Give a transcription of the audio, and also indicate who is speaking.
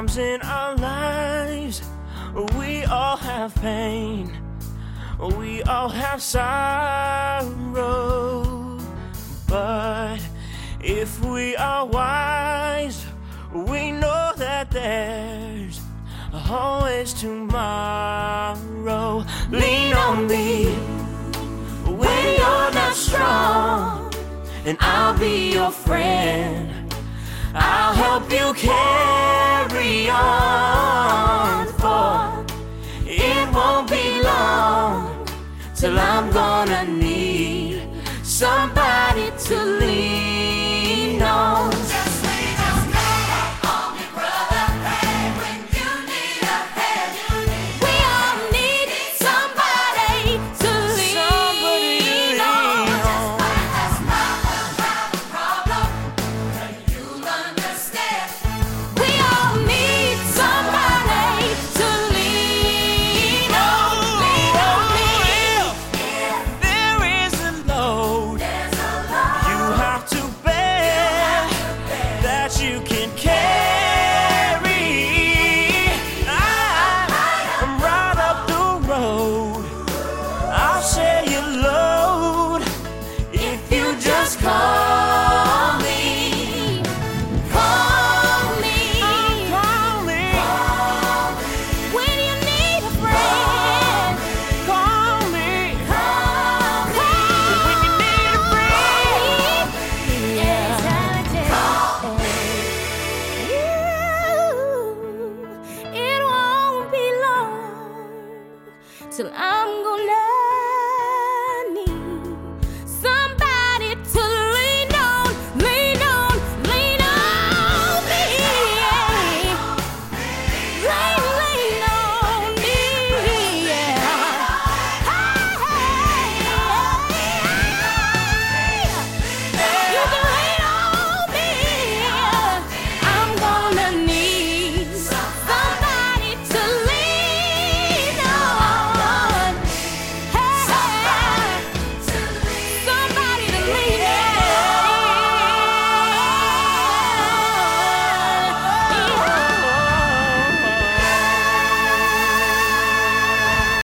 Speaker 1: Sometimes in our lives, we all have pain, we all have sorrow. But if we are wise, we know that there's always tomorrow. Lean on me when you're not strong, and I'll be your friend. I'll help you carry on, for it won't be long till I'm gonna need somebody to lean on.
Speaker 2: Just lean on me, brother. Hey, when you need a hand, we all need somebody to lean on. Just like us, mama, have a problem, and you'll understand. We all need somebody to lean on. Lean on me.
Speaker 1: There is a load you have to bear that you can carry. I'm right up the road, I'll share your load if you just call me.
Speaker 2: Call me
Speaker 1: Call me,
Speaker 2: when you need a friend.
Speaker 1: call me when you need a friend.
Speaker 2: It won't be long till I'm gonna